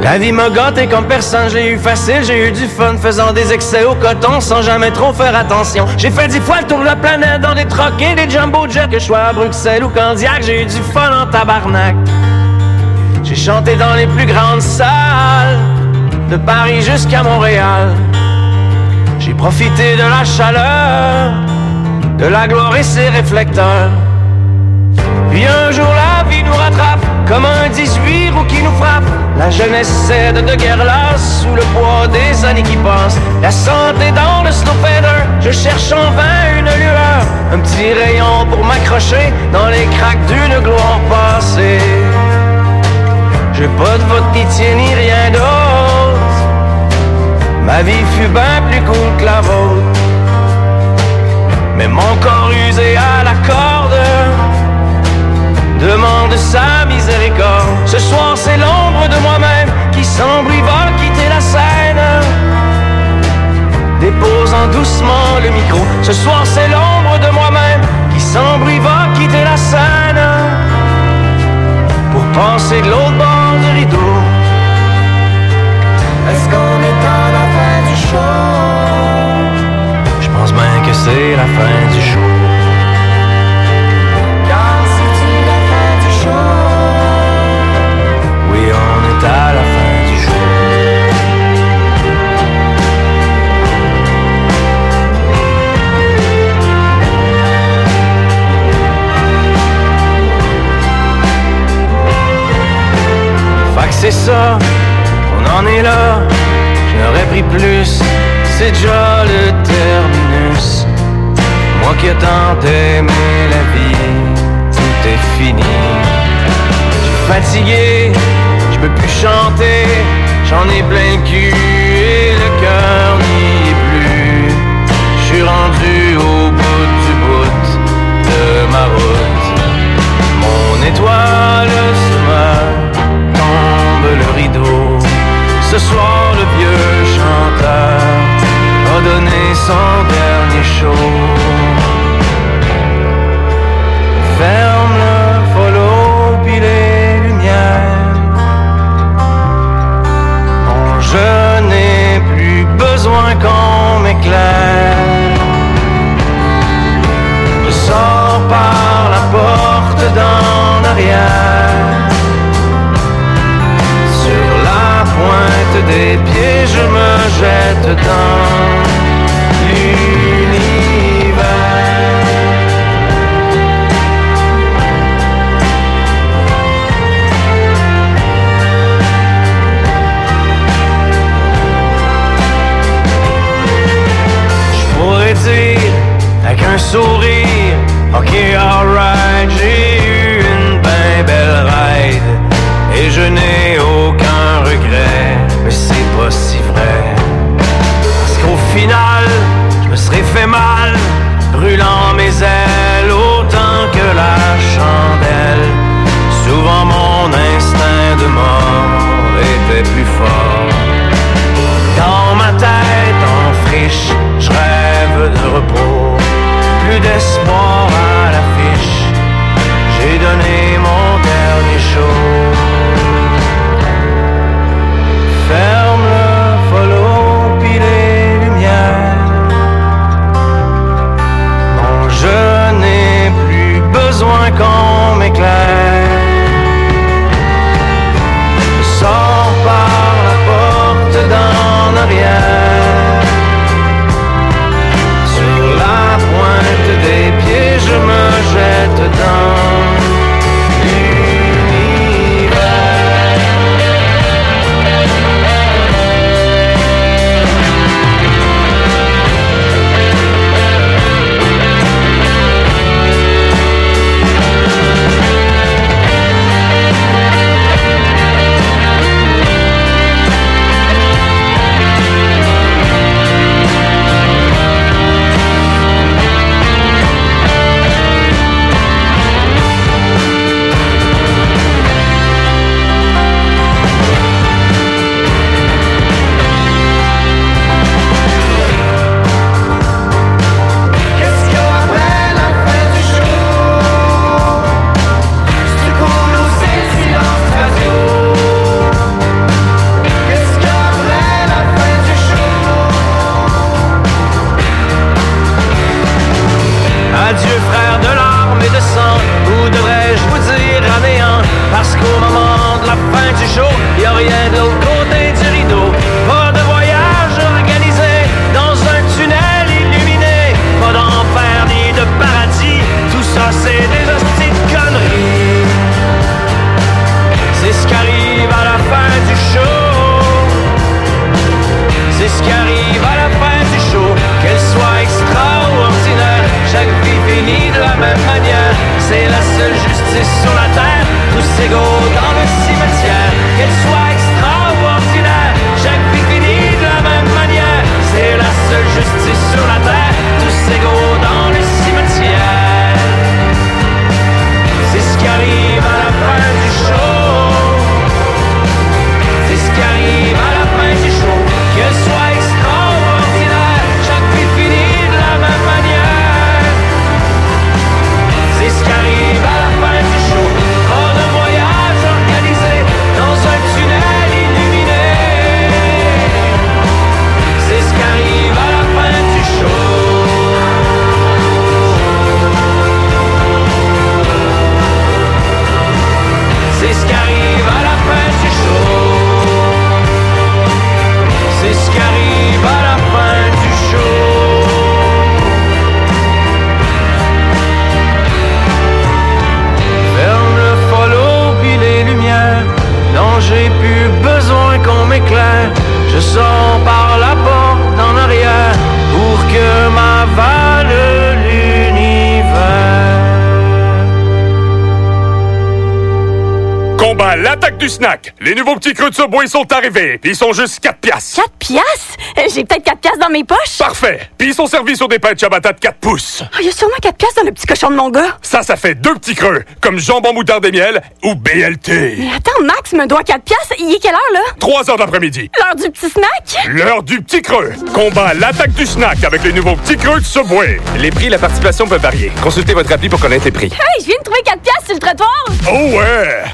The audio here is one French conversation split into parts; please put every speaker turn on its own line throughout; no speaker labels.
La vie m'a gâté comme personne, je l'ai eu facile, j'ai eu du fun, faisant des excès au coton sans jamais trop faire attention. J'ai fait 10 fois le tour de la planète dans des trucks et des jumbo jets, que je sois à Bruxelles ou Candiac, j'ai eu du fun en tabarnak. J'ai chanté dans les plus grandes salles, de Paris jusqu'à Montréal. J'ai profité de la chaleur, de la gloire et ses réflecteurs. Puis un jour la vie nous rattrape, comme un 18 roues qui nous frappe. La jeunesse cède de guerre lasse, sous le poids des années qui passent. La santé dans le snowfader, je cherche en vain une lueur. Un petit rayon pour m'accrocher dans les craques d'une gloire passée. J'ai pas de votre pitié ni rien d'autre. Ma vie fut bien plus cool que la vôtre. Mais mon corps usé à la corde demande sa miséricorde. Ce soir c'est l'ombre de moi-même qui sombre, il va quitter la scène, déposant doucement le micro. Ce soir c'est l'ombre de moi-même qui sombre, il va quitter la scène, pour passer de l'autre bord du rideau. Est-ce qu'on est à la fin du show? Je pense bien que c'est la fin du show. À la fin du jour. Fait que c'est ça, on en est là. Je n'aurais pris plus, c'est déjà le terminus. Moi qui ai tant aimé la vie, tout est fini. J'ai fatigué, je peux plus chanter, j'en ai plein le cul et le cœur n'y est plus. Je suis rendu au bout de ma route. Mon étoile se meurt, tombe le rideau. Ce soir le vieux chanteur a donné son dernier show. Ferme le follow puis les lumières. Je n'ai plus besoin qu'on m'éclaire. Je sors par la porte d'en arrière. Sur la pointe des pieds, je me jette dans l'univers. Dire avec un sourire, ok alright, j'ai eu une ben belle ride et je n'ai aucun regret, mais c'est pas si vrai, parce qu'au final je me serais fait mal, brûlant mes ailes autant que la chandelle. Souvent mon instinct de mort était plus fort. Dans ma tête en friche, je rêve de repos, plus d'espoir à l'affiche. J'ai donné mon dernier show. Ferme le follow puis les lumières. Non, Adieu frères de larmes et de sang, ou devrais-je vous dire à néant? Parce qu'au moment de la fin du show, y a rien de l'autre côté du rideau. Pas de voyage organisé dans un tunnel illuminé, pas d'enfer ni de paradis, tout ça c'est des hosties de conneries. C'est ce qui arrive à la fin du show. C'est ce qui arrive à la fin du show. Qu'elle soit extra ou ordinaire, chaque vie finit de la même manière. C'est la seule justice sur la terre, tous égaux dans le cimetière. Qu'elle soit extra ou ordinaire, chaque vie finit de la même manière. C'est la seule justice sur la terre, tous égaux dans le cimetière. C'est ce qui arrive à la fin du show. C'est ce qui arrive à la fin du show. Qu'elle soit extraordinaire, chaque vie finit de la même manière. C'est ce qui arrive à la fin du show. Pas de voyage organisé dans un tunnel illuminé. C'est ce qui arrive à la fin du show. C'est ce qui arrive à la fin du show. C'est ce qui arrive à la fin du show. Ferme le follow puis les lumières. Non, j'ai plus besoin qu'on m'éclaire. Je sors par la porte en arrière pour que m'avale l'univers.
Combat l'attaque du snack. Les nouveaux petits creux de Subway sont arrivés. Puis ils sont juste 4 piastres.
4 piastres? J'ai peut-être 4 piastres dans mes poches.
Parfait. Puis ils sont servis sur des pains de ciabatta de 4 pouces.
Il y a sûrement 4 piastres dans le petit cochon de mon gars.
Ça fait 2 petits creux, comme jambon moutarde et miel ou BLT.
Mais attends, Max me doit 4 piastres. Il est quelle heure, là?
3 heures d'après-midi.
L'heure du petit snack?
L'heure du petit creux. Combat l'attaque du snack avec les nouveaux petits creux de Subway. Les prix et la participation peuvent varier. Consultez votre appli pour connaître les prix.
Hey, je viens de trouver 4 piastres sur le trottoir.
Oh ouais!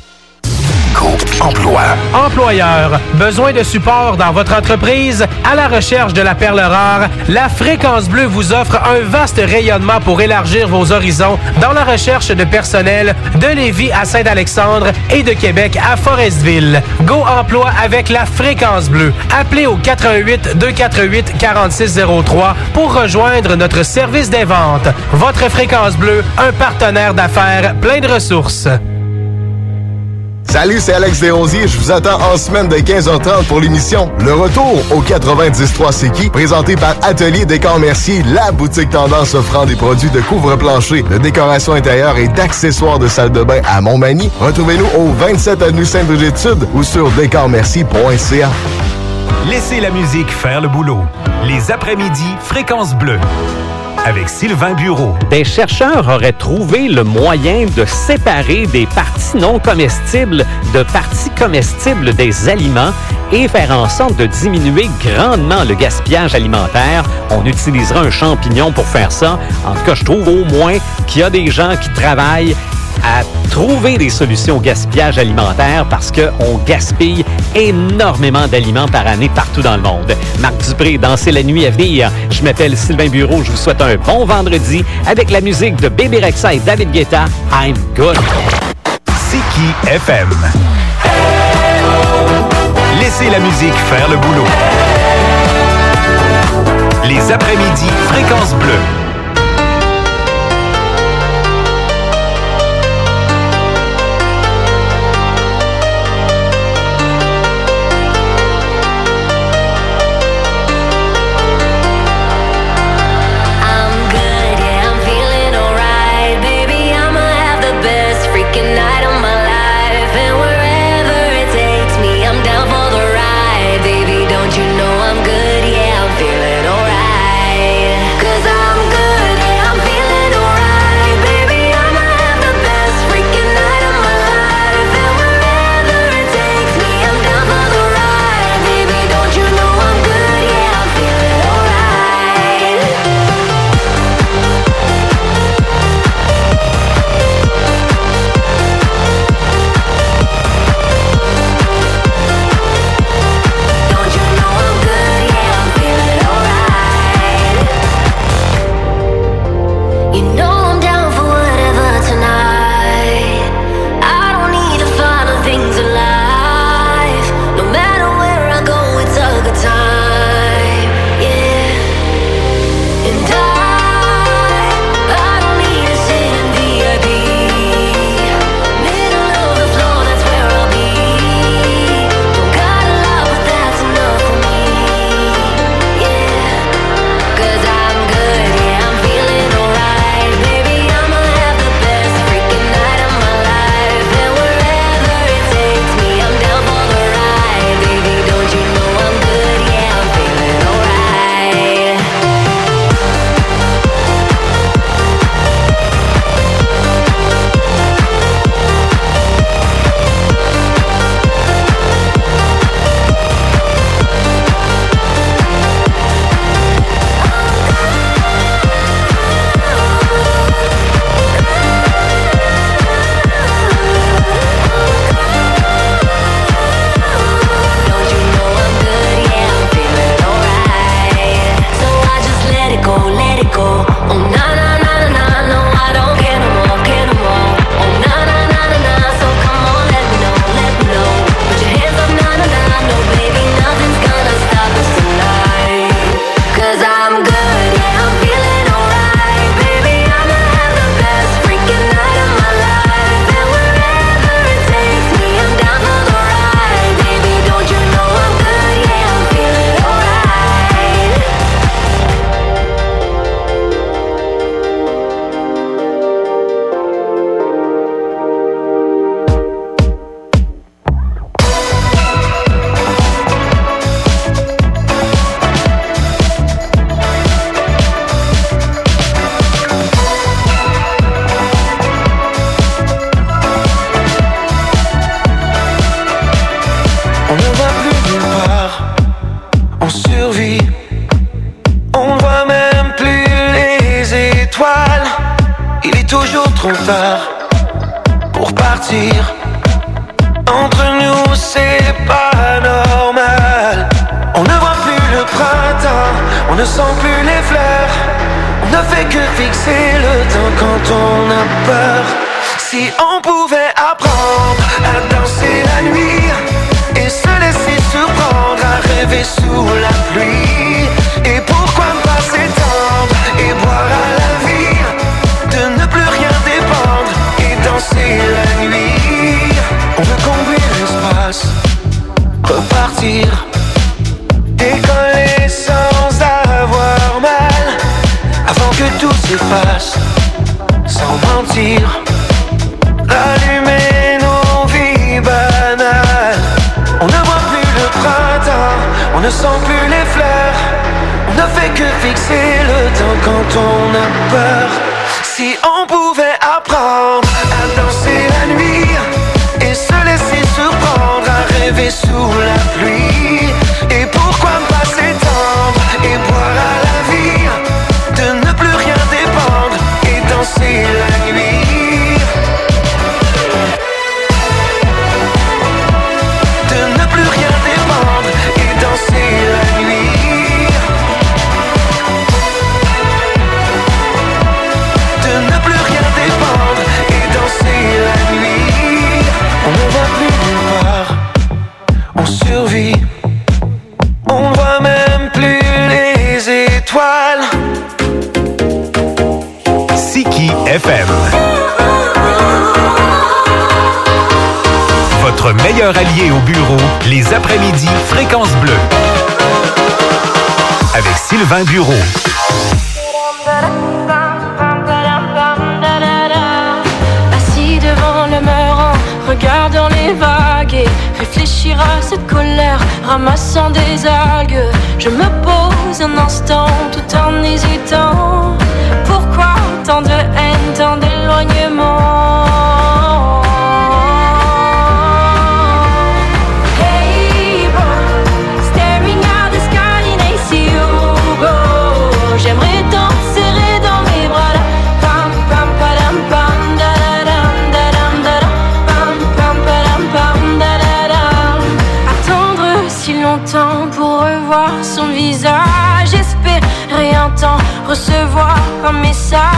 Emploi.
Employeur, besoin de support dans votre entreprise? À la recherche de la perle rare, la Fréquence Bleue vous offre un vaste rayonnement pour élargir vos horizons dans la recherche de personnel de Lévis à Saint-Alexandre et de Québec à Forestville. Go Emploi avec la Fréquence Bleue. Appelez au 88 248 4603 pour rejoindre notre service des ventes. Votre Fréquence Bleue, un partenaire d'affaires plein de ressources.
Salut, c'est Alex Desrosiers. Je vous attends en semaine de 15h30 pour l'émission Le Retour au 93.3 C'est qui, présenté par Atelier Décor Mercier, la boutique tendance offrant des produits de couvre-plancher, de décoration intérieure et d'accessoires de salle de bain à Montmagny. Retrouvez-nous au 27 avenue Sainte-Brigitte-Sud ou sur décormercier.ca.
Laissez la musique faire le boulot. Les après-midi, Fréquence Bleue. Avec Sylvain Bureau.
Des chercheurs auraient trouvé le moyen de séparer des parties non comestibles de parties comestibles des aliments et faire en sorte de diminuer grandement le gaspillage alimentaire. On utilisera un champignon pour faire ça. En tout cas, je trouve au moins qu'il y a des gens qui travaillent à trouver des solutions au gaspillage alimentaire parce qu'on gaspille énormément d'aliments par année partout dans le monde. Marc Dupré, dans C'est la nuit à venir. Je m'appelle Sylvain Bureau. Je vous souhaite un bon vendredi avec la musique de Bébé Rexha et David Guetta. I'm good.
C'est qui FM. Laissez la musique faire le boulot. Les après-midi, Fréquence Bleue.
Don't you know I'm good? Yeah, I'm feeling alright. 'Cause I'm good.
toujours trop tard pour partir. Entre nous c'est pas normal. On ne voit plus le printemps, on ne sent plus les fleurs. On ne fait que fixer le temps quand on a peur. Si on pouvait apprendre à danser la nuit et se laisser surprendre à rêver sous la pluie. Et pourquoi ne pas s'étendre et boire à la vie, de ne plus rien dépendre et danser la nuit. On veut combler l'espace, repartir, décoller sans avoir mal, avant que tout s'efface, sans mentir, rallumer nos vies banales. On ne voit plus le printemps, on ne sent plus les fleurs. On ne fait que fixer le temps quand on a peur. Si on pouvait apprendre à danser la nuit et se laisser surprendre à rêver sous la pluie. Et pourquoi ne pas s'étendre et boire à la vie, de ne plus rien dépendre et danser la nuit. De ne plus rien dépendre et danser la nuit. De ne plus rien dépendre et danser la nuit. On ne va plus nulle part, on survit. On ne voit même plus les étoiles.
Siki FM. Votre meilleur allié au bureau, les après-midi Fréquence Bleue. Avec Sylvain Bureau.
Assis devant le mur, regardant les vagues et réfléchir à cette colère, ramassant des algues. Je me pose un instant tout en hésitant. Pourquoi tant de haine, tant d'éloignement? Hey boy, staring at the sky and I see you go. J'aimerais t'en serrer dans mes bras là. Pam pam padam pam da da dam da dam da dam. Pam pam padam pam da da dam. Attendre si longtemps pour revoir son visage, espérer un temps, recevoir un message.